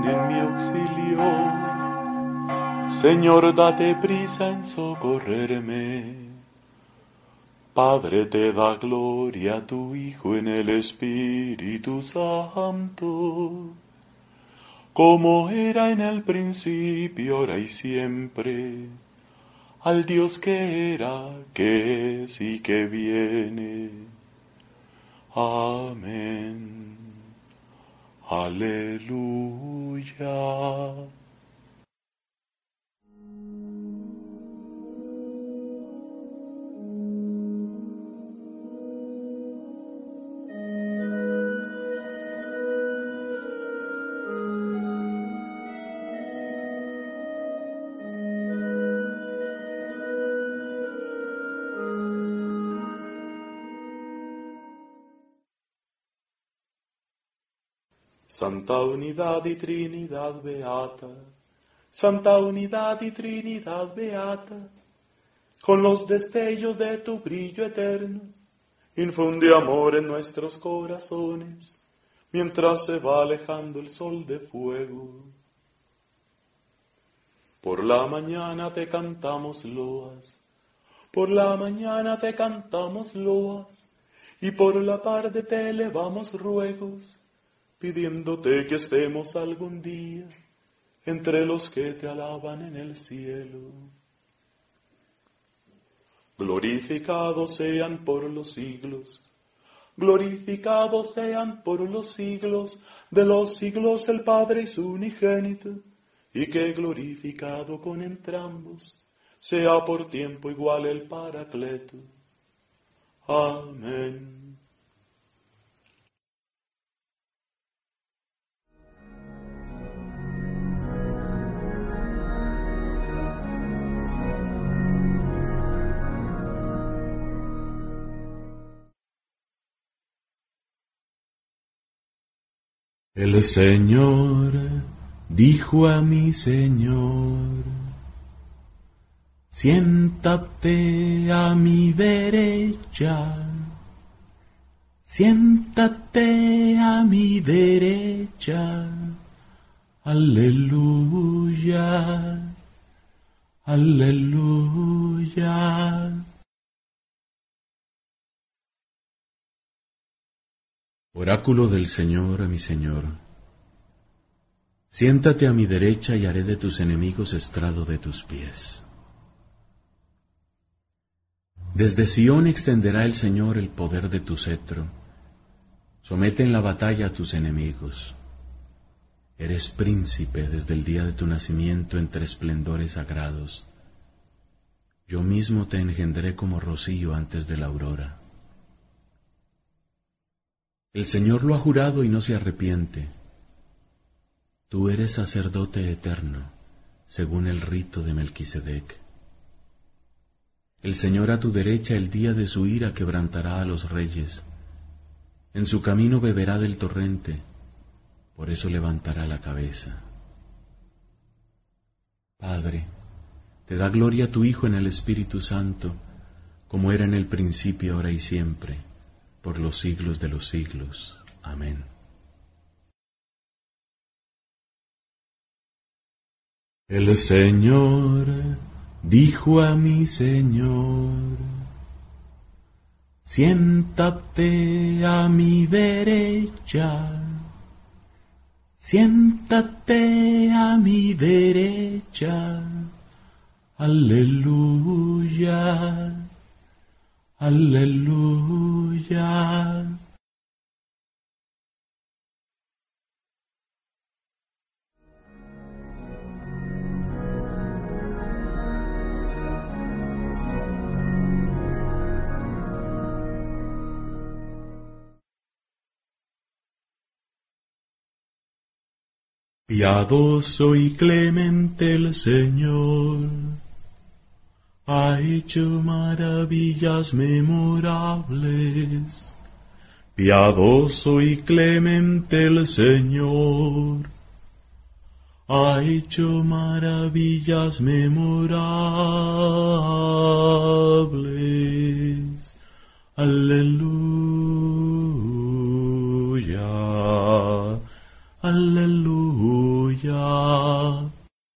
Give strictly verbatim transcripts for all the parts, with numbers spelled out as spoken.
en mi auxilio. Señor, date prisa en socorrerme. Padre, te da gloria a tu Hijo en el Espíritu Santo, como era en el principio, ahora y siempre, al Dios que era, que es y que viene. Amén. Aleluya. Santa Unidad y Trinidad Beata, Santa Unidad y Trinidad Beata, con los destellos de tu brillo eterno, infunde amor en nuestros corazones, mientras se va alejando el sol de fuego. Por la mañana te cantamos loas, por la mañana te cantamos loas, y por la tarde te elevamos ruegos, pidiéndote que estemos algún día entre los que te alaban en el cielo. Glorificados sean por los siglos, glorificados sean por los siglos de los siglos el Padre y su unigénito, y que glorificado con entrambos sea por tiempo igual el Paracleto. Amén. El Señor dijo a mi Señor: siéntate a mi derecha, siéntate a mi derecha. Aleluya, aleluya. Oráculo del Señor a mi Señor: siéntate a mi derecha y haré de tus enemigos estrado de tus pies. Desde Sión extenderá el Señor el poder de tu cetro. Somete en la batalla a tus enemigos. Eres príncipe desde el día de tu nacimiento entre esplendores sagrados. Yo mismo te engendré como rocío antes de la aurora. El Señor lo ha jurado y no se arrepiente. Tú eres sacerdote eterno, según el rito de Melquisedec. El Señor a tu derecha el día de su ira quebrantará a los reyes. En su camino beberá del torrente, por eso levantará la cabeza. Padre, te da gloria tu Hijo en el Espíritu Santo, como era en el principio, ahora y siempre, por los siglos de los siglos. Amén. El Señor dijo a mi Señor: siéntate a mi derecha, siéntate a mi derecha. Aleluya, aleluya. Piadoso y clemente el Señor, ha hecho maravillas memorables. Piadoso y clemente el Señor, ha hecho maravillas memorables. Aleluya, aleluya. Aleluya.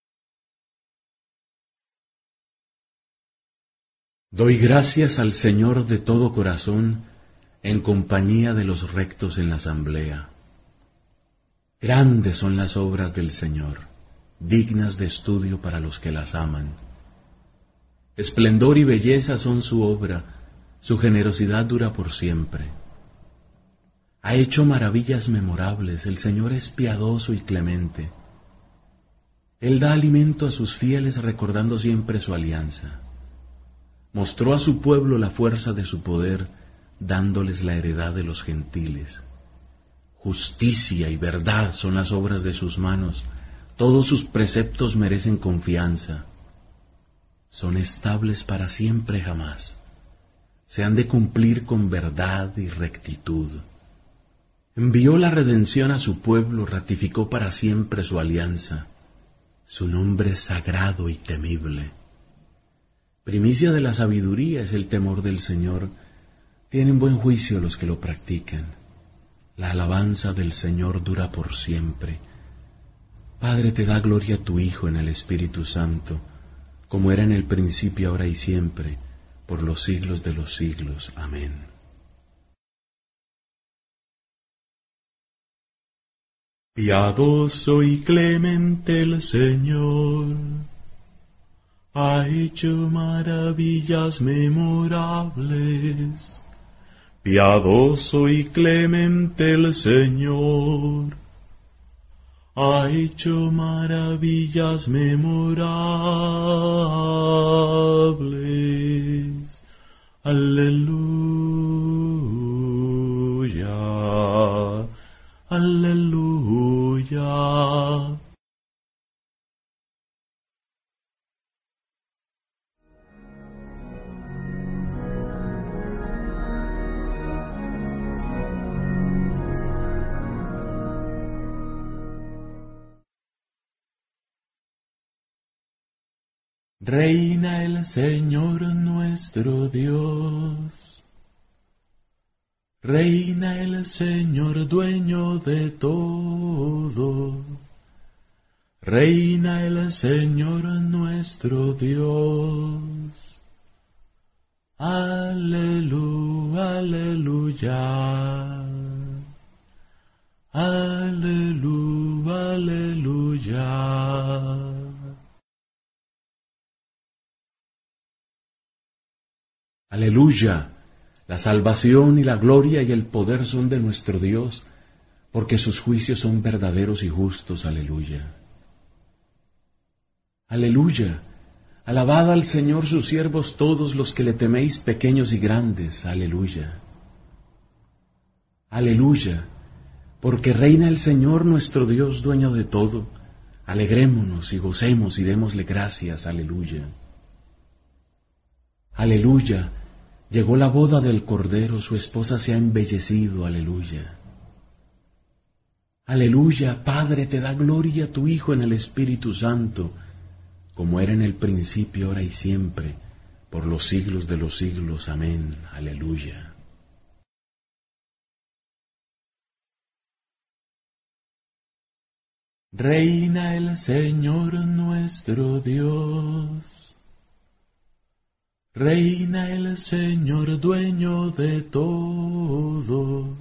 Doy gracias al Señor de todo corazón, en compañía de los rectos en la asamblea. Grandes son las obras del Señor, dignas de estudio para los que las aman. Esplendor y belleza son su obra, su generosidad dura por siempre. Ha hecho maravillas memorables, el Señor es piadoso y clemente. Él da alimento a sus fieles recordando siempre su alianza. Mostró a su pueblo la fuerza de su poder, dándoles la heredad de los gentiles. Justicia y verdad son las obras de sus manos, todos sus preceptos merecen confianza. Son estables para siempre jamás, se han de cumplir con verdad y rectitud. Envió la redención a su pueblo, ratificó para siempre su alianza. Su nombre es sagrado y temible. Primicia de la sabiduría es el temor del Señor. Tienen buen juicio los que lo practican. La alabanza del Señor dura por siempre. Padre, te da gloria a tu Hijo en el Espíritu Santo, como era en el principio, ahora y siempre, por los siglos de los siglos. Amén. Piadoso y clemente el Señor, ha hecho maravillas memorables. Piadoso y clemente el Señor, ha hecho maravillas memorables. Aleluya, aleluya. Reina el Señor nuestro Dios, reina el Señor dueño de todo, reina el Señor nuestro Dios. Aleluya, aleluya, aleluya, aleluya. Aleluya, la salvación y la gloria y el poder son de nuestro Dios, porque sus juicios son verdaderos y justos. Aleluya. Aleluya, alabad al Señor sus siervos todos los que le teméis, pequeños y grandes. Aleluya. Aleluya, porque reina el Señor nuestro Dios, dueño de todo. Alegrémonos y gocemos y démosle gracias. Aleluya. Aleluya, llegó la boda del Cordero, su esposa se ha embellecido. Aleluya. Aleluya, Padre, te da gloria a tu Hijo en el Espíritu Santo, como era en el principio, ahora y siempre, por los siglos de los siglos. Amén. Aleluya. Reina el Señor nuestro Dios, reina el Señor dueño de todo,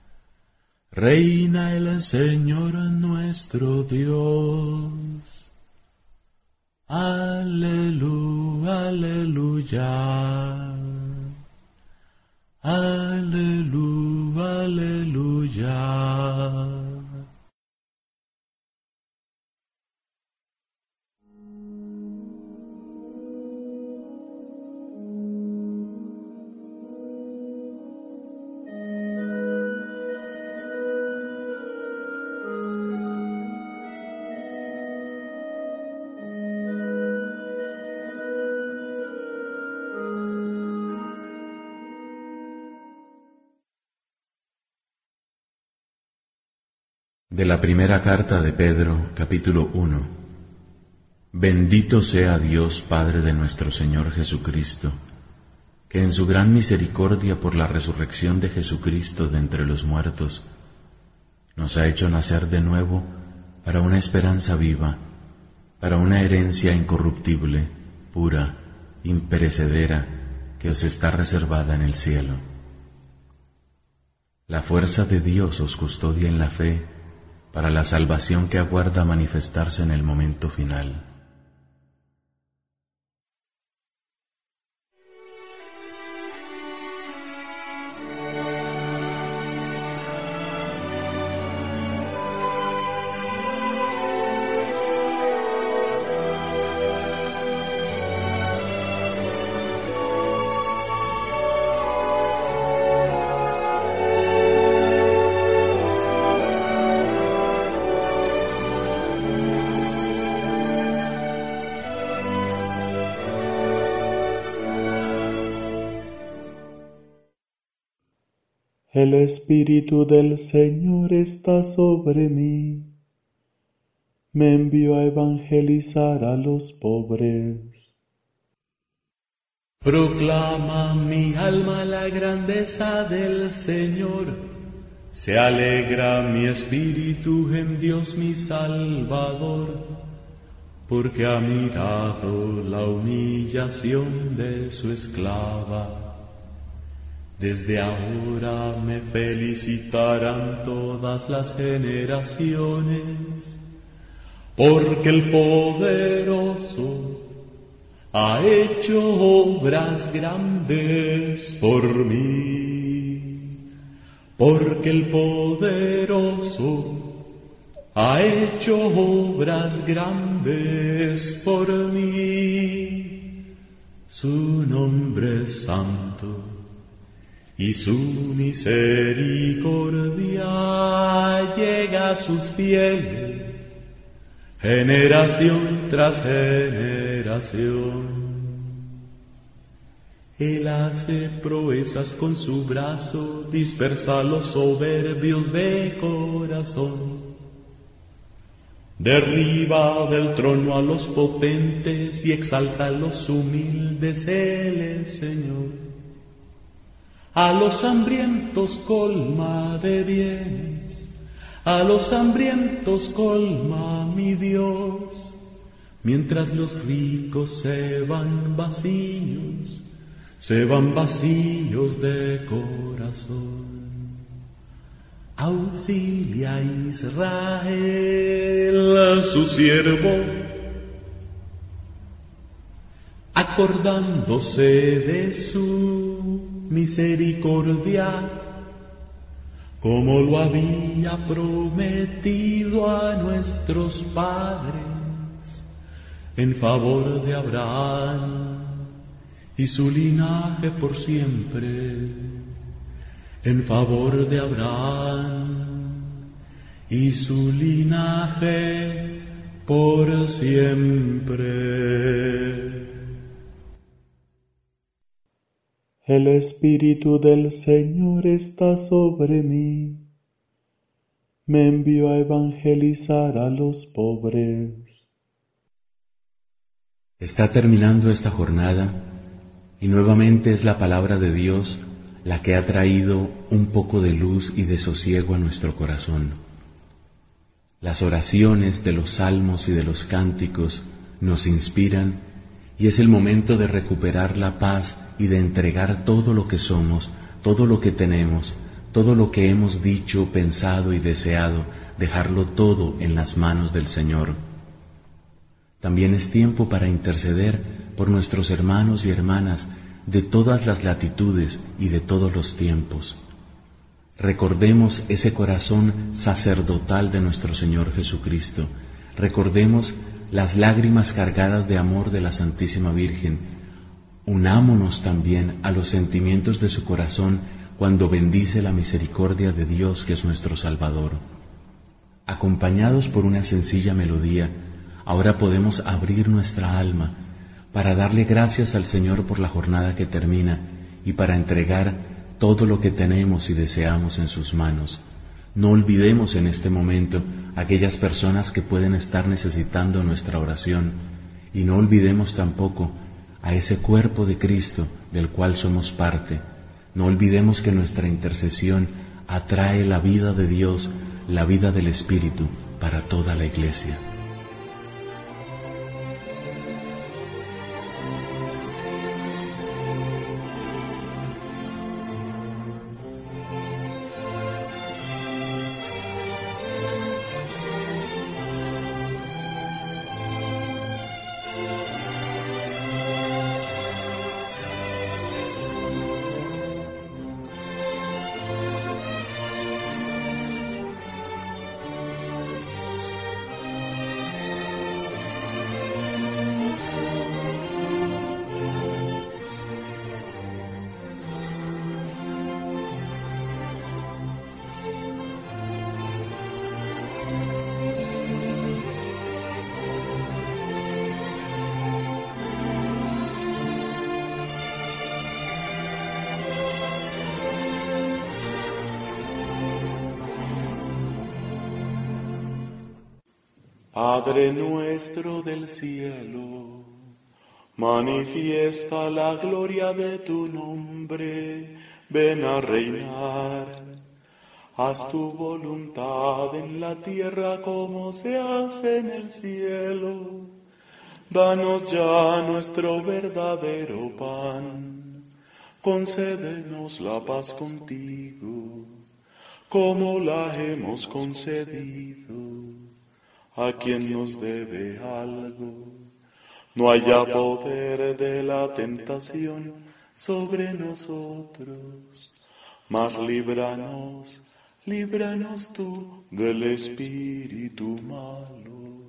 reina el Señor nuestro Dios. Aleluya, aleluya, aleluya, aleluya. De la primera carta de Pedro, capítulo uno. Bendito sea Dios, Padre de nuestro Señor Jesucristo, que en su gran misericordia por la resurrección de Jesucristo de entre los muertos, nos ha hecho nacer de nuevo para una esperanza viva, para una herencia incorruptible, pura, imperecedera, que os está reservada en el cielo. La fuerza de Dios os custodia en la fe, para la salvación que aguarda manifestarse en el momento final. El Espíritu del Señor está sobre mí. Me envió a evangelizar a los pobres. Proclama mi alma la grandeza del Señor. Se alegra mi espíritu en Dios mi Salvador, porque ha mirado la humillación de su esclava. Desde ahora me felicitarán todas las generaciones, porque el poderoso ha hecho obras grandes por mí, porque el poderoso ha hecho obras grandes por mí. Su nombre es santo y su misericordia llega a sus fieles, generación tras generación. Él hace proezas con su brazo, dispersa a los soberbios de corazón. Derriba del trono a los potentes y exalta a los humildes, Él es Señor. A los hambrientos colma de bienes, a los hambrientos colma mi Dios, mientras los ricos se van vacíos, se van vacíos de corazón. Auxilia a Israel, su siervo, acordándose de su misericordia, como lo había prometido a nuestros padres, en favor de Abraham y su linaje por siempre, en favor de Abraham y su linaje por siempre. El Espíritu del Señor está sobre mí. Me envió a evangelizar a los pobres. Está terminando esta jornada y nuevamente es la palabra de Dios la que ha traído un poco de luz y de sosiego a nuestro corazón. Las oraciones de los salmos y de los cánticos nos inspiran y es el momento de recuperar la paz y de entregar todo lo que somos, todo lo que tenemos, todo lo que hemos dicho, pensado y deseado, dejarlo todo en las manos del Señor. También es tiempo para interceder por nuestros hermanos y hermanas de todas las latitudes y de todos los tiempos. Recordemos ese corazón sacerdotal de nuestro Señor Jesucristo. Recordemos las lágrimas cargadas de amor de la Santísima Virgen. Unámonos también a los sentimientos de su corazón cuando bendice la misericordia de Dios que es nuestro Salvador. Acompañados por una sencilla melodía, ahora podemos abrir nuestra alma para darle gracias al Señor por la jornada que termina y para entregar todo lo que tenemos y deseamos en sus manos. No olvidemos en este momento a aquellas personas que pueden estar necesitando nuestra oración y no olvidemos tampoco a ese cuerpo de Cristo del cual somos parte. No olvidemos que nuestra intercesión atrae la vida de Dios, la vida del Espíritu, para toda la Iglesia. Padre nuestro del cielo, manifiesta la gloria de tu nombre, ven a reinar. Haz tu voluntad en la tierra como se hace en el cielo. Danos ya nuestro verdadero pan, concédenos la paz contigo, como la hemos concedido a quien nos debe algo. No haya poder de la tentación sobre nosotros, mas líbranos, líbranos tú del espíritu malo.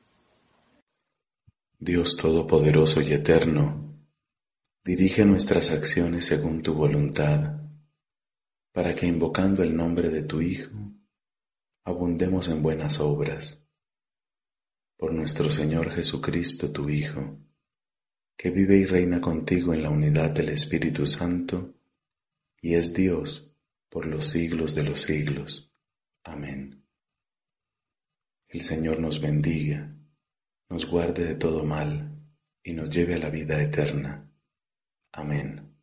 Dios Todopoderoso y Eterno, dirige nuestras acciones según tu voluntad, para que invocando el nombre de tu Hijo, abundemos en buenas obras. Por nuestro Señor Jesucristo, tu Hijo, que vive y reina contigo en la unidad del Espíritu Santo, y es Dios por los siglos de los siglos. Amén. El Señor nos bendiga, nos guarde de todo mal, y nos lleve a la vida eterna. Amén.